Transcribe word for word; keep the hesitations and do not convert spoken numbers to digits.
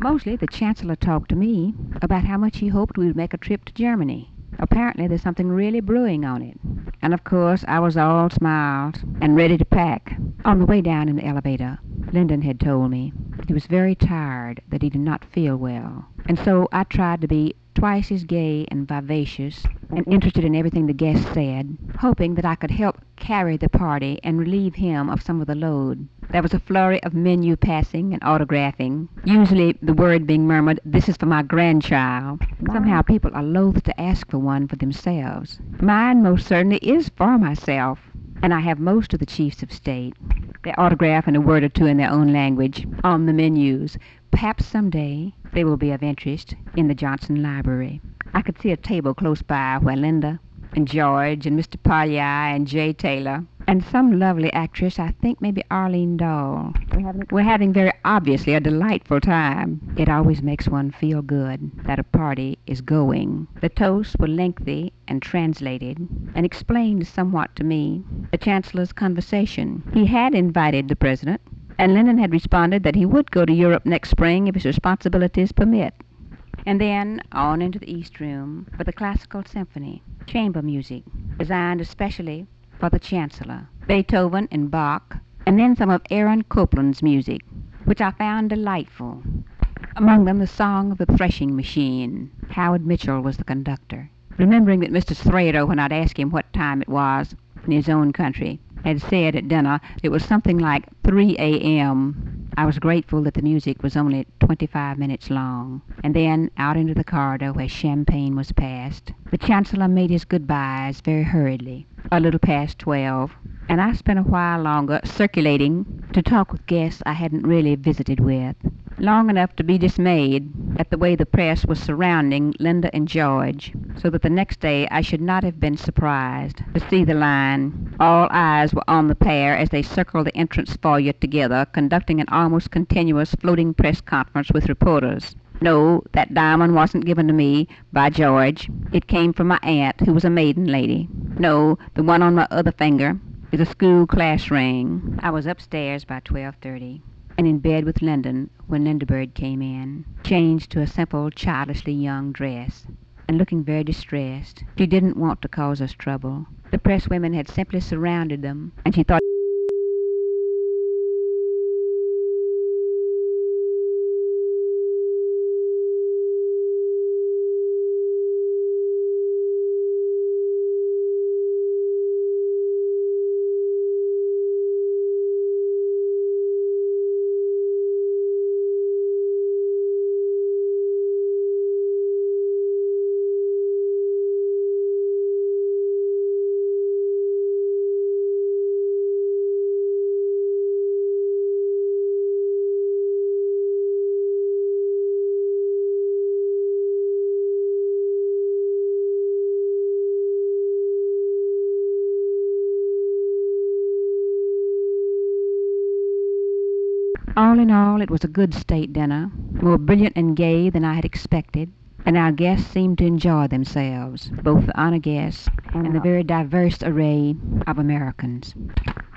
Mostly the Chancellor talked to me about how much he hoped we would make a trip to Germany. Apparently there's something really brewing on it. And of course I was all smiles and ready to pack. On the way down in the elevator, Lyndon had told me that he was very tired, that he did not feel well. And so I tried to be twice as gay and vivacious and interested in everything the guests said, hoping that I could help carry the party and relieve him of some of the load. There was a flurry of menu passing and autographing, usually the word being murmured, "This is for my grandchild." Somehow people are loath to ask for one for themselves. Mine most certainly is for myself, and I have most of the chiefs of state. They autograph in a word or two in their own language on the menus. Perhaps someday they will be of interest in the Johnson Library. I could see a table close by where Linda and George and Mister Pagliai and Jay Taylor and some lovely actress, I think maybe Arlene Dahl. We're having, we're having very obviously a delightful time. It always makes one feel good that a party is going. The toasts were lengthy and translated and explained somewhat to me the Chancellor's conversation. He had invited the President, and Lyndon had responded that he would go to Europe next spring if his responsibilities permit. And then on into the East Room for the classical symphony, chamber music, designed especially for the Chancellor, Beethoven and Bach, and then some of Aaron Copland's music, which I found delightful. Among them the Song of the Threshing Machine. Howard Mitchell was the conductor. Remembering that Mister Thrader, when I'd asked him what time it was in his own country, had said at dinner it was something like three a.m., I was grateful that the music was only twenty-five minutes long. And then out into the corridor where champagne was passed, the Chancellor made his goodbyes very hurriedly, a little past twelve, and I spent a while longer circulating to talk with guests I hadn't really visited with, long enough to be dismayed at the way the press was surrounding Linda and George, so that the next day I should not have been surprised to see the line. All eyes were on the pair as they circled the entrance foyer together, conducting an almost continuous floating press conference with reporters. No, that diamond wasn't given to me by George. It came from my aunt, who was a maiden lady. No, the one on my other finger is a school class ring. I was upstairs by twelve thirty. And in bed with Lyndon when Lindeberg came in, changed to a simple, childishly young dress, and looking very distressed. She didn't want to cause us trouble. The press women had simply surrounded them, and she thought all in all, it was a good state dinner, more brilliant and gay than I had expected, and our guests seemed to enjoy themselves, both the honor guests and the very diverse array of Americans.